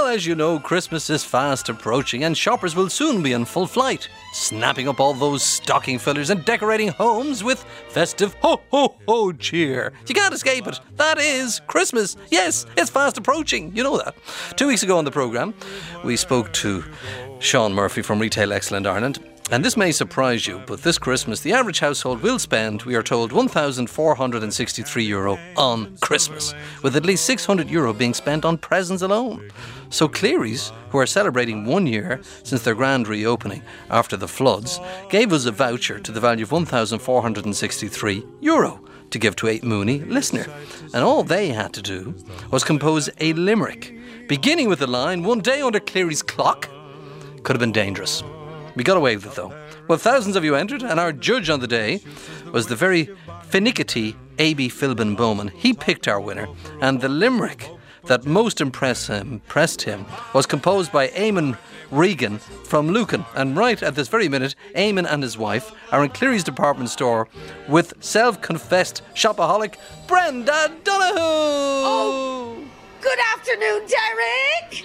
as you know, Christmas is fast approaching and shoppers will soon be in full flight, snapping up all those stocking fillers and decorating homes with festive ho-ho-ho cheer. You can't escape it. That is Christmas. Yes, it's fast approaching. You know that. 2 weeks ago on the programme, we spoke to Sean Murphy from Retail Excellent Ireland. And this may surprise you, but this Christmas, the average household will spend, we are told, €1,463 on Christmas, with at least €600 being spent on presents alone. So Cleary's, who are celebrating 1 year since their grand reopening after the floods, gave us a voucher to the value of €1,463 to give to a Mooney listener. And all they had to do was compose a limerick, beginning with the line, "One day under Cleary's clock." Could have been dangerous. We got away with it though. Well, thousands of you entered, and our judge on the day was the very finickety A.B. Philbin Bowman. He picked our winner, and the limerick that most impressed him was composed by Eamon Regan from Lucan. And right at this very minute, Eamon and his wife are in Cleary's department store with self-confessed shopaholic Brenda Donoghue. Oh, good afternoon, Derek.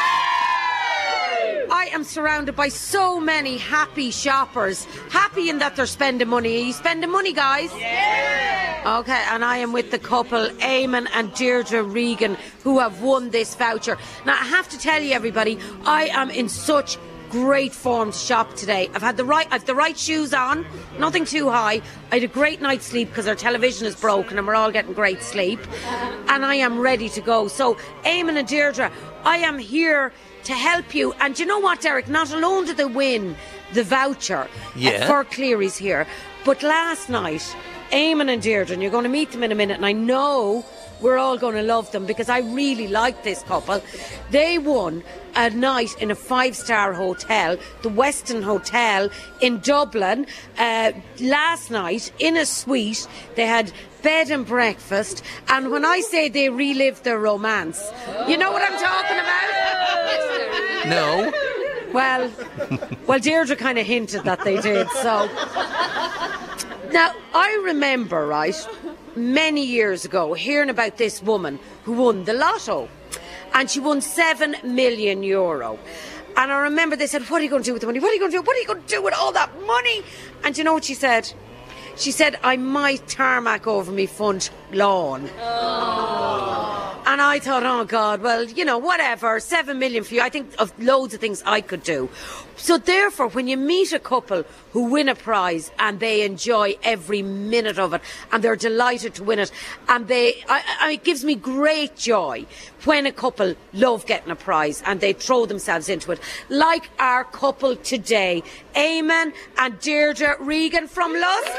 I am surrounded by so many happy shoppers. Happy in that they're spending money. Are you spending money, guys? Yeah! Okay, and I am with the couple, Eamon and Deirdre Regan, who have won this voucher. Now, I have to tell you, everybody, I am in such great form to shop today. I've the right shoes on, nothing too high. I had a great night's sleep because our television is broken and we're all getting great sleep. And I am ready to go. So, Eamon and Deirdre, I am here to help you. And you know what, Derek? Not alone did they win the voucher for Cleary's here, but last night, Eamon and Deirdre, and you're going to meet them in a minute, and I know we're all going to love them because I really like this couple. They won a night in a 5-star hotel, the Westin Hotel in Dublin. Last night, in a suite, they had bed and breakfast, and when I say they relived their romance, you know what I'm talking about? No. Well, Deirdre kind of hinted that they did, so. Now, I remember, right, many years ago, hearing about this woman who won the lotto, and she won €7 million. And I remember they said, "What are you going to do with the money? What are you going to do? What are you going to do with all that money?" And you know what she said? She said, "I might tarmac over me front lawn." Oh. And I thought, oh God, well, you know, whatever, 7 million for you. I think of loads of things I could do. So therefore, when you meet a couple who win a prize and they enjoy every minute of it and they're delighted to win it, and it gives me great joy when a couple love getting a prize and they throw themselves into it. Like our couple today, Eamon and Deirdre Regan from Lusk.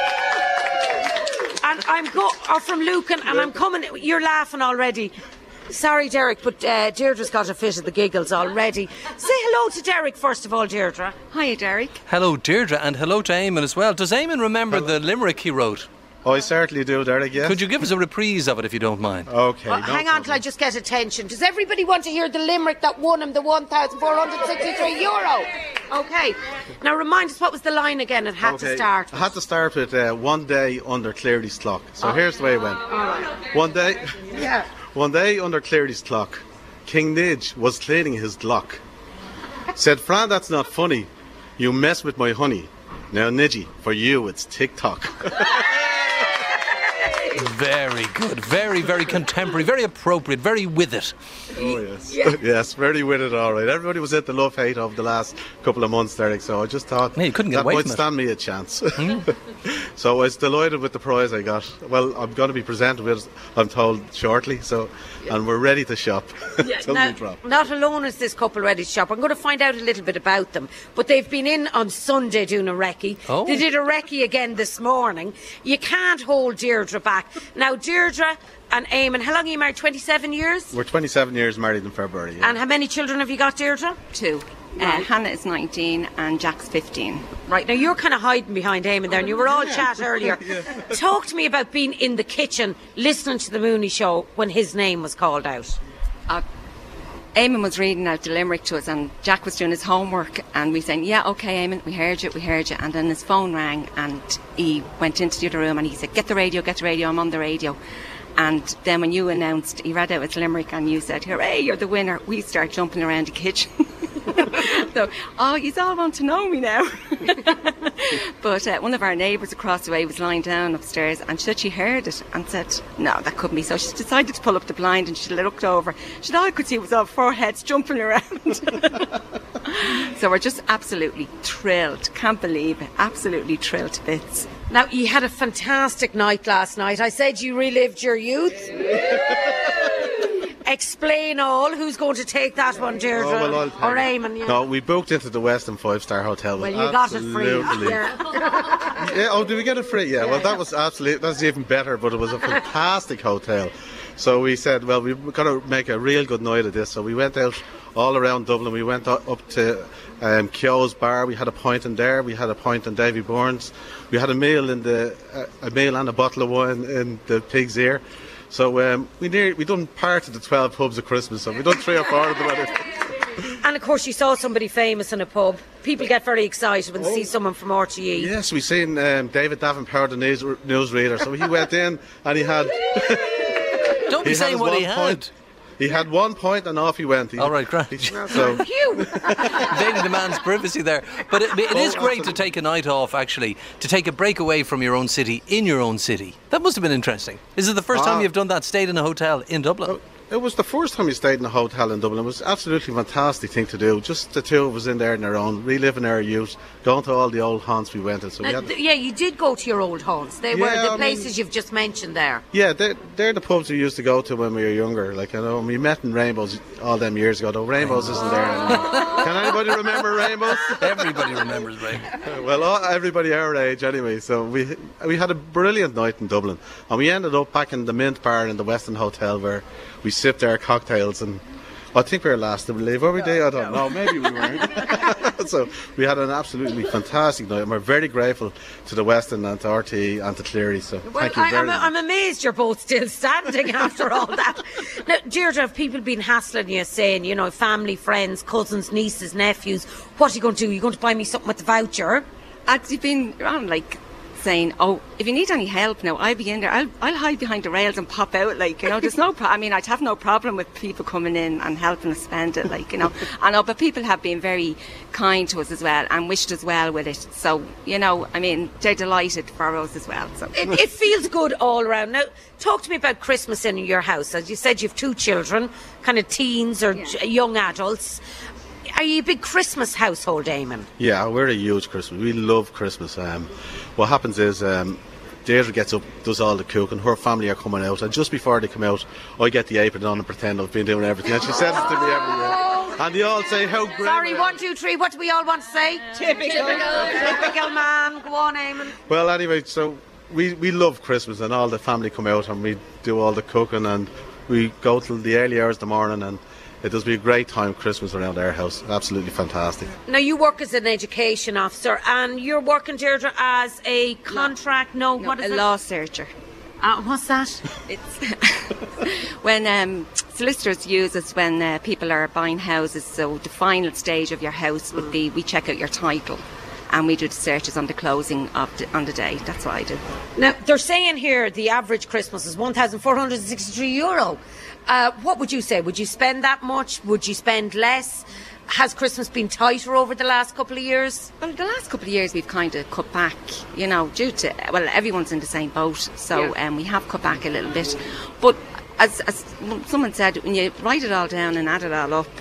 And from Lucan, and I'm coming. You're laughing already. Sorry, Derek, but Deirdre's got a fit of the giggles already. Say hello to Derek first of all, Deirdre. Hiya, Derek. Hello, Deirdre, and hello to Eamon as well. Does Eamon remember the limerick he wrote? Oh, I certainly do, Derek, yes. Could you give us a reprise of it if you don't mind? Okay. Hang on till I just get attention. Does everybody want to hear the limerick that won him the €1,463? Okay. Now remind us, what was the line again? It had to start with. I had to start with "One day under Cleary's clock." So here's the way it went. All right. One day under Cleary's clock, King Nidge was cleaning his Glock. Said, "Fran, that's not funny. You mess with my honey. Now, Nidgy, for you it's TikTok." Very good. Very, very contemporary. Very appropriate. Very with it. Oh, yes. Yes, very with it, all right. Everybody was at the love-hate of the last couple of months, Derek, so I just thought you couldn't get that away might from stand me a chance. So I was delighted with the prize I got. Well, I'm going to be presented with, I'm told, shortly, and we're ready to shop. Till we drop. Not alone is this couple ready to shop. I'm going to find out a little bit about them. But they've been in on Sunday doing a recce. Oh. They did a recce again this morning. You can't hold Deirdre back. Now, Deirdre and Eamon, how long are you married? 27 years? We're 27 years married in February. Yeah. And how many children have you got, Deirdre? 2. Hannah is 19 and Jack's 15. Right, now you're kind of hiding behind Eamon there, and you were all chat earlier. Talk to me about being in the kitchen listening to the Mooney Show when his name was called out. Eamon was reading out the limerick to us and Jack was doing his homework and we saying, "Yeah, okay, Eamon, we heard you. And then his phone rang and he went into the other room and he said, get the radio, I'm on the radio." And then when you announced, he read out his limerick and you said, hooray, you're the winner, we start jumping around the kitchen. So, you all want to know me now. But one of our neighbours across the way was lying down upstairs and she heard it and said, no, that couldn't be. So she decided to pull up the blind and she looked over. All I could see was all four heads jumping around. So we're just absolutely thrilled. Can't believe it. Absolutely thrilled to bits. Now, you had a fantastic night last night. I said you relived your youth. Explain all. Who's going to take that one, Deirdre? Or Eamon? No, we booked into the Westin 5-star hotel. Well, you got it free. Yeah, did we get it free? Yeah, well, that was absolutely, that's even better, but it was a fantastic hotel. So we said, well, we've got to make a real good night of this. So we went out all around Dublin. We went up to Keogh's Bar. We had a pint in there. We had a pint in Davy Bourne's. We had a meal and a bottle of wine in the Pig's Ear. So we done part of the 12 pubs of Christmas. So we done 3 or 4 of them. And of course, you saw somebody famous in a pub. People get very excited when they see someone from RTE. Yes, we seen David Davenport, the newsreader. So he went in and he had. Don't be saying what he had. He had 1 point and off he went. All right, great. So invading the man's privacy there. But it is great to take a night off, actually, to take a break away from your own city, in your own city. That must have been interesting. Is it the first time you've done that, stayed in a hotel in Dublin? It was the first time we stayed in a hotel in Dublin. It was absolutely fantastic thing to do. Just the two of us in there on our own, reliving our youth, going to all the old haunts we went to. So you did go to your old haunts. They were the places you've just mentioned there. Yeah, they're the pubs we used to go to when we were younger. Like, we met in Rainbows all them years ago. Though Rainbows isn't there anymore. Can anybody remember Rainbows? Everybody remembers Rainbows. Well, everybody our age anyway. So we had a brilliant night in Dublin, and we ended up back in the Mint Bar in the Westin Hotel where we sipped our cocktails, and I think we were last to leave. Were we there? I don't know. Maybe we weren't. So we had an absolutely fantastic night, and we're very grateful to the Westin and to RTE and to Cleary. So thank you very much. I'm amazed you're both still standing after all that. Now, Deirdre, have people been hassling you, saying, family, friends, cousins, nieces, nephews, what are you going to do? Are you going to buy me something with the voucher? You've been around, saying, if you need any help now, I'll be in there. I'll hide behind the rails and pop out, there's no I'd have no problem with people coming in and helping us spend it, I know, but people have been very kind to us as well and wished us well with it. So, they're delighted for us as well. So it feels good all around. Now, talk to me about Christmas in your house. As you said, you have 2 children, kind of teens or young adults. Are you a big Christmas household, Eamon? Yeah, we're a huge Christmas. We love Christmas. What happens is Deirdre gets up, does all the cooking. Her family are coming out, and just before they come out, I get the apron on and pretend I've been doing everything. And she says it to me every year. And they all say how great. Sorry, 1, 2, 3. What do we all want to say? Typical man. Go on, Eamon. Well, anyway, so we love Christmas, and all the family come out, and we do all the cooking, and we go till the early hours of the morning, and it does be a great time, Christmas around our house. Absolutely fantastic. Now, you work as an education officer, and you're working, Deirdre, as a contract... No, what is it? A law searcher. What's that? It's when solicitors use us when people are buying houses. So the final stage of your house would be we check out your title, and we do the searches on the closing on the day. That's what I do. Now, they're saying here the average Christmas is €1,463. What would you say? Would you spend that much? Would you spend less? Has Christmas been tighter over the last couple of years? Well, the last couple of years we've kind of cut back, due to, everyone's in the same boat. So we have cut back a little bit. But as someone said, when you write it all down and add it all up,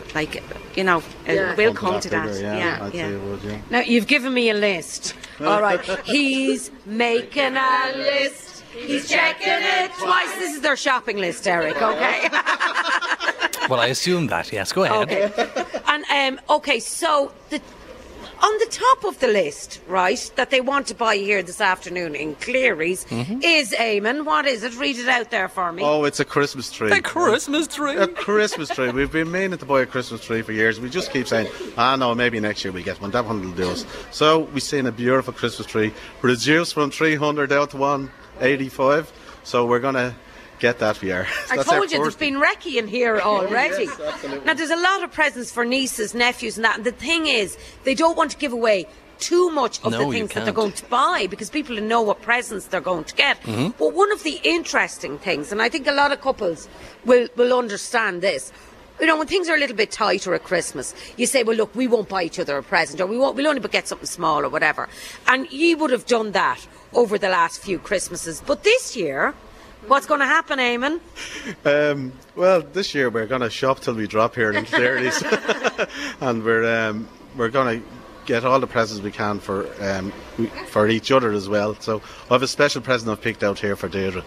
it will come to that. Yeah. Now, you've given me a list. All right. He's making a list. He's checking it twice. This is their shopping list, Eric, okay? Well, I assume that, yes. Go ahead. Okay. And, so on the top of the list, right, that they want to buy here this afternoon in Cleary's is, Eamon, what is it? Read it out there for me. Oh, it's a Christmas tree. A Christmas tree? A Christmas tree. We've been meaning to buy a Christmas tree for years. We just keep saying, no, maybe next year we get one. That one will do us. So we've seen a beautiful Christmas tree, reduced from 300 down to 185. So we're going to get that for you. I told you there's been recce in here already. Yes, absolutely. Now, there's a lot of presents for nieces, nephews and that. And the thing is, they don't want to give away too much of No, the you things that they're can't. going to buy, because people know what presents they're going to get. Mm-hmm. But one of the interesting things, and I think a lot of couples will understand this, you know, when things are a little bit tighter at Christmas, you say, well, look, we won't buy each other a present, or we'll only get something small or whatever. And you would have done that over the last few Christmases. But this year, what's going to happen, Eamon? Well, this year we're going to shop till we drop here in Clary's. And we're going to get all the presents we can for each other as well. So I have a special present I've picked out here for Deirdre.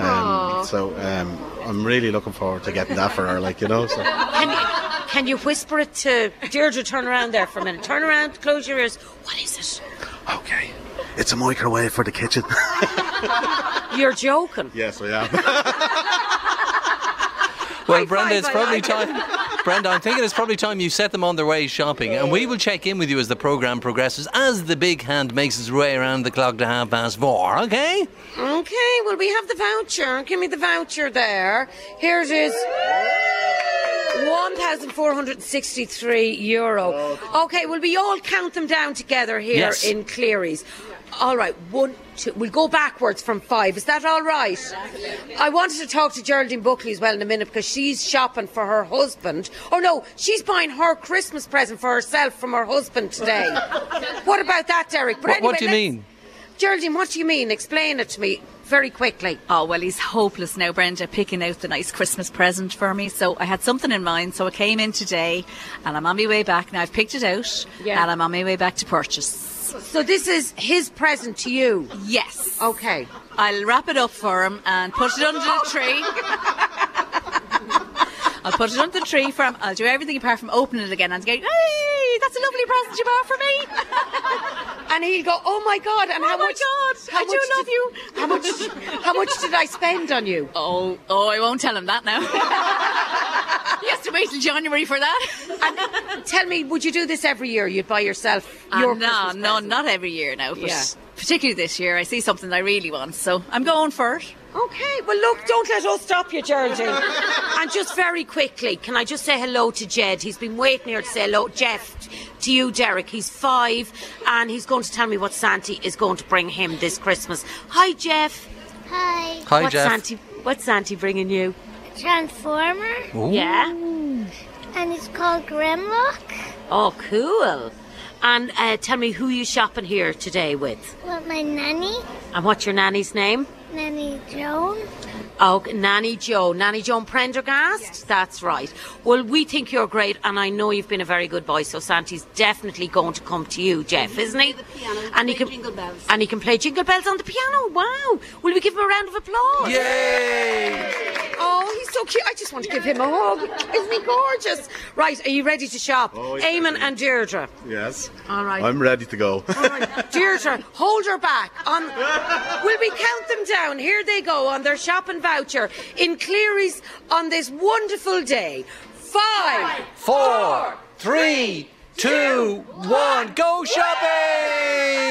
I'm really looking forward to getting that for her, like, you know. So. Can you whisper it to Deirdre? Turn around there for a minute. Turn around, close your ears. What is it? Okay. It's a microwave for the kitchen. You're joking. Yes, I am. Well, High Brenda, five, it's I probably like time. Brenda, I'm thinking it's probably time you set them on their way shopping, and we will check in with you as the programme progresses, as the big hand makes its way around the clock to 4:30. Okay? Okay, well, we have the voucher. Give me the voucher there. Here it is. €1,463. Okay, will we all count them down together here Yes. in Cleary's? All right, 1, 2. We'll go backwards from 5. Is that all right? I wanted to talk to Geraldine Buckley as well in a minute, because she's shopping for her husband. Oh no, she's buying her Christmas present for herself from her husband today. What about that, Derek? But What do you anyway, mean? Geraldine, what do you mean? Explain it to me very quickly. Oh, well, he's hopeless now, Brenda, picking out the nice Christmas present for me. So I had something in mind, so I came in today and I'm on my way back. Now I've picked it out and I'm on my way back to purchase. So this is his present to you? Yes. Okay. I'll wrap it up for him and put it under the tree. I'll put it under the tree for him. I'll do everything apart from open it again and go, hey, that's a lovely present you bought for me. And he'll go, oh my God, and how my much? God, I do love you. How much did I spend on you? Oh, I won't tell him that now. He has to wait till January for that. And tell me, would you do this every year? You'd buy yourself your Christmas No, present? not every year now, but Yeah. particularly this year, I see something I really want, so I'm going for it. Okay, well look, don't let us stop you, Geraldine. And just very quickly, can I just say hello to Jed? He's been waiting here to say hello. Jeff, to you, Derek. He's 5 and he's going to tell me what Santa is going to bring him this Christmas. Hi, Jeff. Hi. Hi, What's Jeff. What's Santa bringing you? Transformer, Ooh. Yeah? and it's called Grimlock. Oh, cool. And tell me who you shopping here today with. With my nanny, And what's your nanny's name? Nanny Joan. Oh, Nanny Joan Prendergast? That's right. Well, we think you're great, and I know you've been a very good boy, so Santa's definitely going to come to you, Jeff, isn't he? And he can Jingle bells. And he can play jingle bells on the piano. Wow. Will we give him a round of applause? Yay! Oh, he's so cute. I just want to give him a hug. Isn't he gorgeous? Right, are you ready to shop? Oh, yes, Eamon ready. and Deirdre. Yes. All right. I'm ready to go. Deirdre, hold her back. Will we count them down? Here they go on their shopping voucher in Cleary's on this wonderful day. 5, 4, 3, 2, 1, go shopping!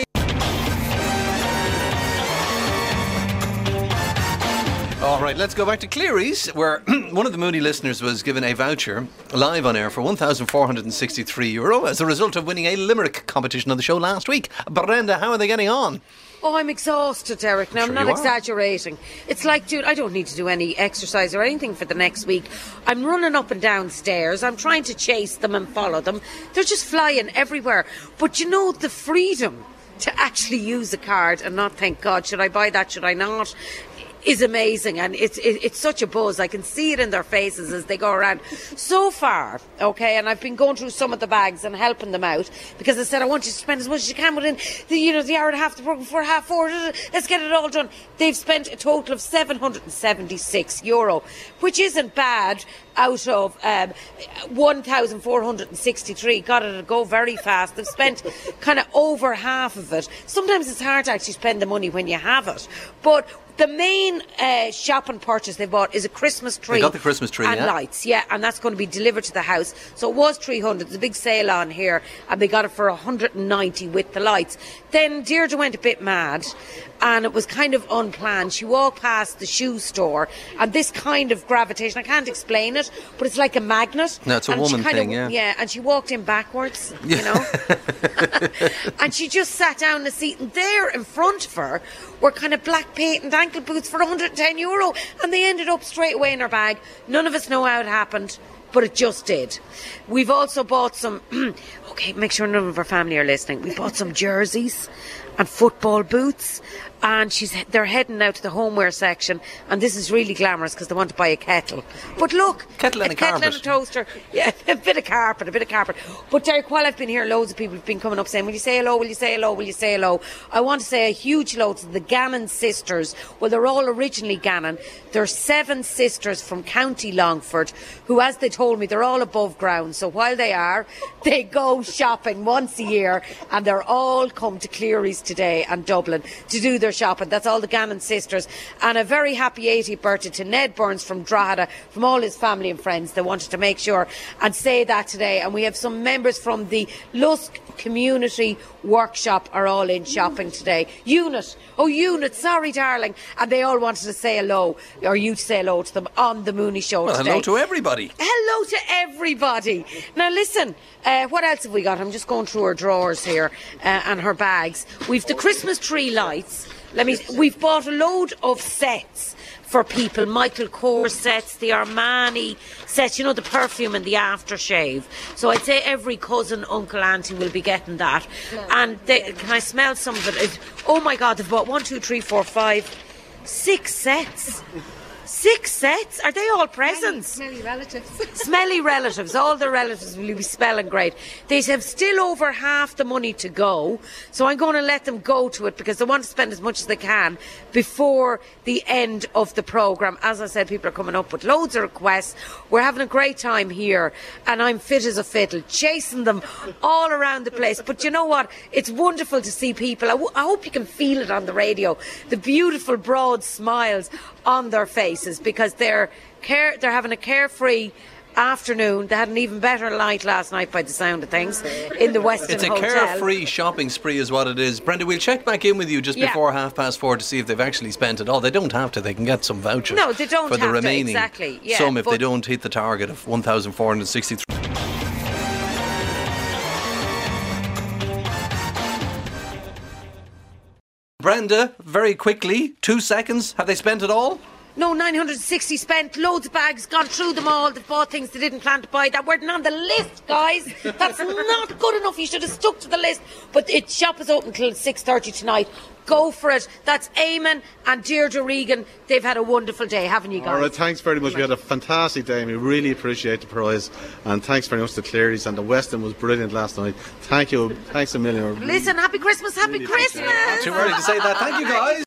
All right, let's go back to Cleary's, where one of the Mooney listeners was given a voucher live on air for €1,463 as a result of winning a Limerick competition on the show last week. Brenda, how are they getting on? Oh, I'm exhausted, Derek. Now, I'm Sure not you are. exaggerating. It's like, dude, I don't need to do any exercise or anything for the next week. I'm running up and down stairs. I'm trying to chase them and follow them. They're just flying everywhere. But you know, the freedom to actually use a card and not think, God, should I buy that, should I not, is amazing, and it's such a buzz. I can see it in their faces as they go around. So far, okay, and I've been going through some of the bags and helping them out, because I said I want you to spend as much as you can within the hour and a half, the program before 4:30. Let's get it all done. They've spent a total of €776, which isn't bad out of 1,463. God, it'll go very fast. They've spent kind of over half of it. Sometimes it's hard to actually spend the money when you have it, but the main shopping purchase they bought is a Christmas tree. They got the Christmas tree, and yeah. lights, yeah, and that's going to be delivered to the house. So it was 300. There's a big sale on here, and they got it for 190 with the lights. Then Deirdre went a bit mad and it was kind of unplanned. She walked past the shoe store, and this kind of gravitation, I can't explain it, but it's like a magnet. No, it's a woman thing, yeah. Yeah, and she walked in backwards, you know. And she just sat down in a seat, and there in front of her were kind of black patent ankle boots for €110, and they ended up straight away in her bag. None of us know how it happened, but it just did. We've also bought some, okay, make sure none of our family are listening. We bought some jerseys and football boots, and they're heading now to the homeware section, and this is really glamorous because they want to buy a kettle. But look, kettle and a kettle carpet. and a toaster, yeah, a bit of carpet. But Derek, while I've been here, loads of people have been coming up saying, will you say hello, will you say hello, will you say hello? I want to say a huge hello to the Gannon sisters. Well, they're all originally Gannon. They're 7 sisters from County Longford who, as they told me, they're all above ground. So while they go shopping once a year, and they're all come to Cleary's today and Dublin to do their shopping. That's all the Gannon sisters. And a very happy 80th birthday to Ned Burns from Drogheda, from all his family and friends. They wanted to make sure and say that today. And we have some members from the Lusk Community Workshop are all in shopping today. Unit, sorry darling. And they all wanted to say hello, or you to say hello to them on the Mooney Show today. Hello to everybody. Hello to everybody. Now listen, what else have we got? I'm just going through her drawers here and her bags. We've the Christmas tree lights. We've bought a load of sets for people. Michael Kors sets, the Armani sets, you know, the perfume and the aftershave. So I'd say every cousin, uncle, auntie will be getting that. And can I smell some of it? Oh my God, they've bought 1, 2, 3, 4, 5, 6 sets. 6 sets? Are they all presents? Smelly relatives. Smelly relatives. All the relatives will be smelling great. They have still over half the money to go, so I'm going to let them go to it because they want to spend as much as they can before the end of the programme. As I said, people are coming up with loads of requests. We're having a great time here, and I'm fit as a fiddle, chasing them all around the place. But you know what? It's wonderful to see people. I hope you can feel it on the radio. The beautiful, broad smiles on their faces, because they're having a carefree afternoon. They had an even better night last night by the sound of things in the Westin It's a Hotel. carefree shopping spree is what it is. Brenda, we'll check back in with you just before 4:30 to see if they've actually spent it all. They don't have to. They can get some vouchers. No, they don't for the have to, remaining exactly. Yeah, sum if they don't hit the target of 1,463. Brenda, very quickly, 2 seconds. Have they spent it all? No, 960 spent, loads of bags, gone through them all. They've bought things they didn't plan to buy that weren't on the list, guys. That's not good enough. You should have stuck to the list. But shop is open till 6:30 tonight. Go for it. That's Eamon and Deirdre Regan. They've had a wonderful day, haven't you guys? All right, thanks very much. We had a fantastic day and we really appreciate the prize. And thanks very much to Cleary's, and the Westin was brilliant last night. Thank you. Thanks a million. Listen, happy Christmas, happy Christmas. Too early to say that. Thank you, guys.